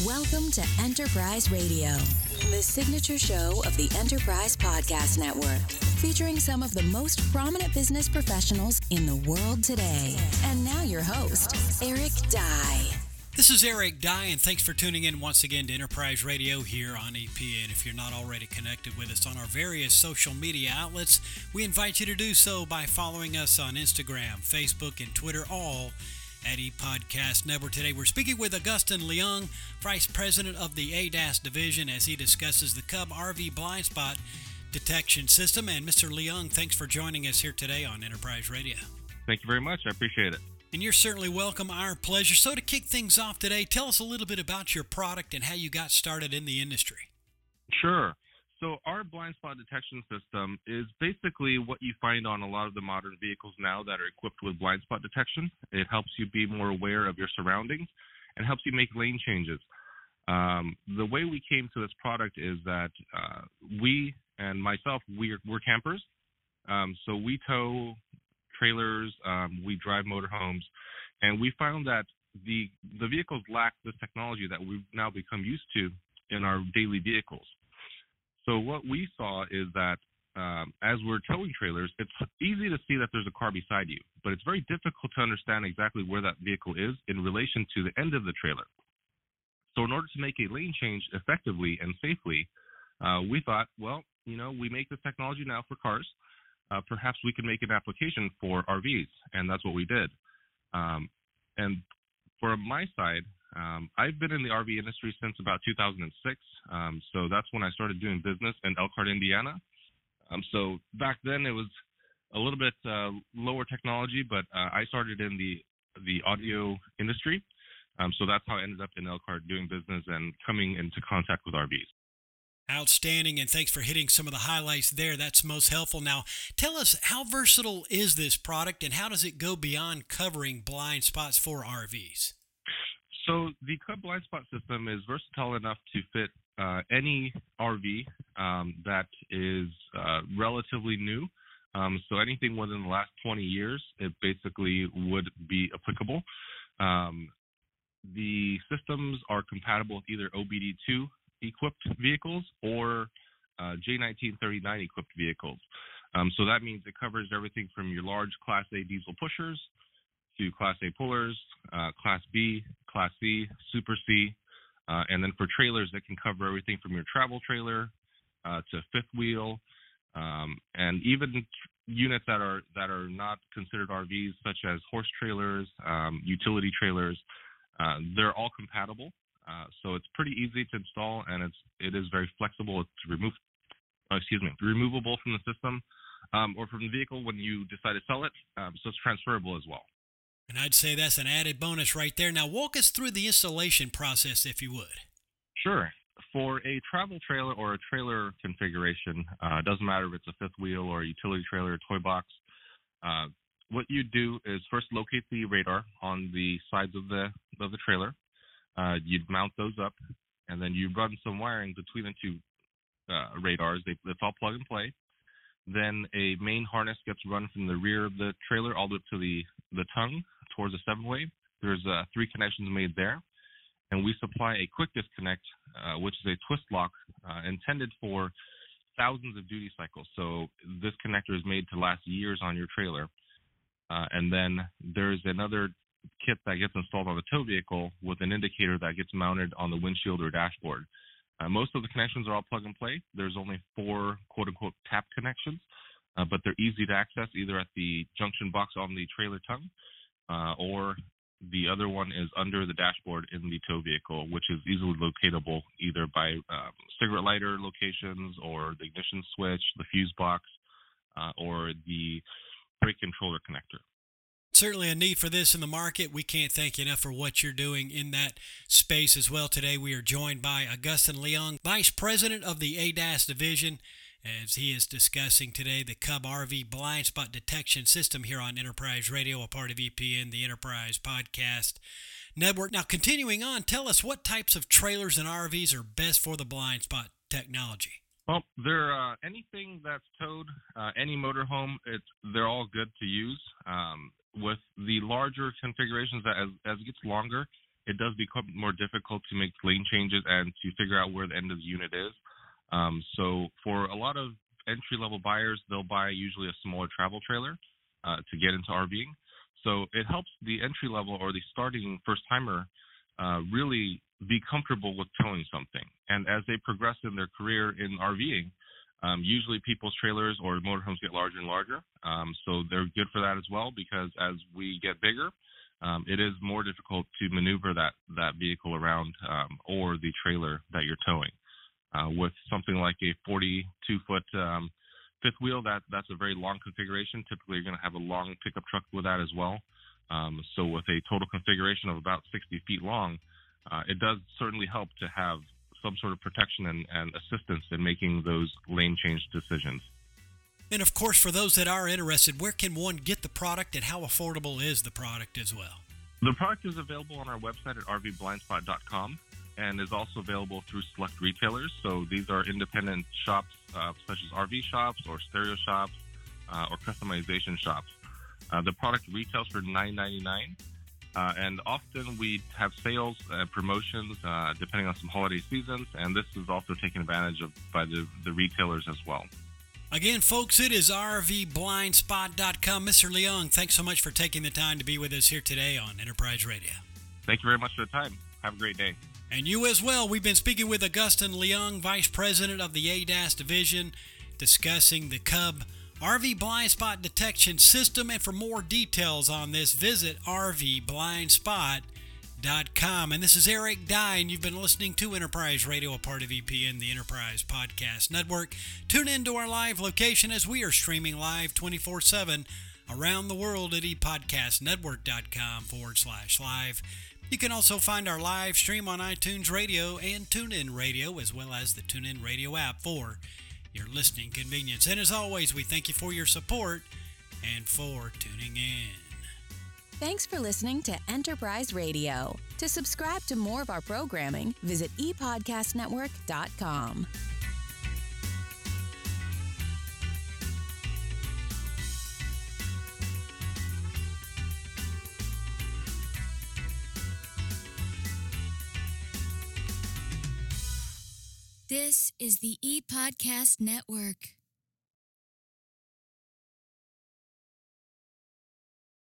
Welcome to Enterprise Radio, the signature show of the Enterprise Podcast Network, featuring some of the most prominent business professionals in the world today. And now your host, Eric Dye. This is Eric Dye, and thanks for tuning in once again to Enterprise Radio here on EPN. If you're not already connected with us on our various social media outlets, we invite you to do so by following us on Instagram, Facebook, and Twitter, all at ePodcast Network. Today we're speaking with Augustin Leung, Vice President of the ADAS Division, as he discusses the Cub RV blind spot detection system. And Mr. Leung, thanks for joining us here today on Enterprise Radio. Thank you very much. I appreciate it. And you're certainly welcome. Our pleasure. So to kick things off today, tell us a little bit about your product and how you got started in the industry. Sure. So our blind spot detection system is basically what you find on a lot of the modern vehicles now that are equipped with blind spot detection. It helps you be more aware of your surroundings and helps you make lane changes. The way we came to this product is that we and myself, we're campers. So we tow trailers, we drive motorhomes, and we found that the vehicles lack this technology that we've now become used to in our daily vehicles. So what we saw is that as we're towing trailers, it's easy to see that there's a car beside you, but it's very difficult to understand exactly where that vehicle is in relation to the end of the trailer. So in order to make a lane change effectively and safely, we thought, well, we make this technology now for cars. Perhaps we can make an application for RVs, and that's what we did. And for my side, I've been in the RV industry since about 2006, so that's when I started doing business in Elkhart, Indiana. So back then it was a little bit lower technology, but I started in the audio industry, so that's how I ended up in Elkhart doing business and coming into contact with RVs. Outstanding, and thanks for hitting some of the highlights there. That's most helpful. Now, tell us, how versatile is this product, and how does it go beyond covering blind spots for RVs? So the Cub blind spot system is versatile enough to fit any RV that is relatively new. So anything within the last 20 years, it basically would be applicable. The systems are compatible with either OBD2 equipped vehicles or J1939 equipped vehicles. So that means it covers everything from your large Class A diesel pushers to Class A pullers, Class B, Class C, Super C, and then for trailers, it can cover everything from your travel trailer to fifth wheel, and even units that are not considered RVs, such as horse trailers, utility trailers. They're all compatible. So it's pretty easy to install, and it is very flexible. It's removable from the system or from the vehicle when you decide to sell it. So it's transferable as well. And I'd say that's an added bonus right there. Now walk us through the installation process, if you would. Sure. For a travel trailer or a trailer configuration, it doesn't matter if it's a fifth wheel or a utility trailer or toy box. What you do is first locate the radar on the sides of the trailer. You'd mount those up, and then you run some wiring between the two radars. It's all plug and play. Then a main harness gets run from the rear of the trailer all the way up to the tongue towards the 7-way. There's 3 connections made there, and we supply a quick disconnect, which is a twist lock intended for thousands of duty cycles. So this connector is made to last years on your trailer. And then there's another kit that gets installed on the tow vehicle with an indicator that gets mounted on the windshield or dashboard. Most of the connections are all plug and play. There's only 4 quote-unquote tap connections, but they're easy to access either at the junction box on the trailer tongue or the other one is under the dashboard in the tow vehicle, which is easily locatable either by cigarette lighter locations or the ignition switch, the fuse box, or the brake controller connector. Certainly a need for this in the market. We can't thank you enough for what you're doing in that space as well. Today we are joined by Augustin Leung, Vice President of the ADAS Division, as he is discussing today the Cub RV blind spot detection system here on Enterprise Radio, a part of EPN, the Enterprise Podcast Network. Now, continuing on, tell us what types of trailers and RVs are best for the blind spot technology. Well, they're anything that's towed, any motorhome, they're all good to use. With the larger configurations, as it gets longer, it does become more difficult to make lane changes and to figure out where the end of the unit is. So for a lot of entry-level buyers, they'll buy usually a smaller travel trailer to get into RVing. So it helps the entry-level or the starting first-timer really be comfortable with towing something. And as they progress in their career in RVing, usually people's trailers or motorhomes get larger and larger. So they're good for that as well, because as we get bigger, it is more difficult to maneuver that vehicle around or the trailer that you're towing. With something like a 42-foot fifth wheel, that's a very long configuration. Typically, you're going to have a long pickup truck with that as well. So with a total configuration of about 60 feet long, it does certainly help to have some sort of protection and assistance in making those lane change decisions. And of course, for those that are interested, where can one get the product and how affordable is the product as well? The product is available on our website at rvblindspot.com and is also available through select retailers. So these are independent shops such as RV shops or stereo shops or customization shops. The product retails for $9.99. And often we have sales and promotions depending on some holiday seasons, and this is also taken advantage of by the retailers as well. Again, folks, it is rvblindspot.com. Mr. Leung, thanks so much for taking the time to be with us here today on Enterprise Radio. Thank you very much for the time. Have a great day. And you as well. We've been speaking with Augustin Leung, Vice President of the ADAS Division, discussing the Cub RV blind spot detection system. And for more details on this, visit rvblindspot.com. And this is Eric Dye, and you've been listening to Enterprise Radio, a part of EPN, the Enterprise Podcast Network. Tune in to our live location as we are streaming live 24/7 around the world at epodcastnetwork.com/live. You can also find our live stream on iTunes Radio and TuneIn Radio, as well as the TuneIn Radio app for your listening convenience. And as always, we thank you for your support and for tuning in. Thanks for listening to Enterprise Radio. To subscribe to more of our programming, visit epodcastnetwork.com. This is the ePodcast Network.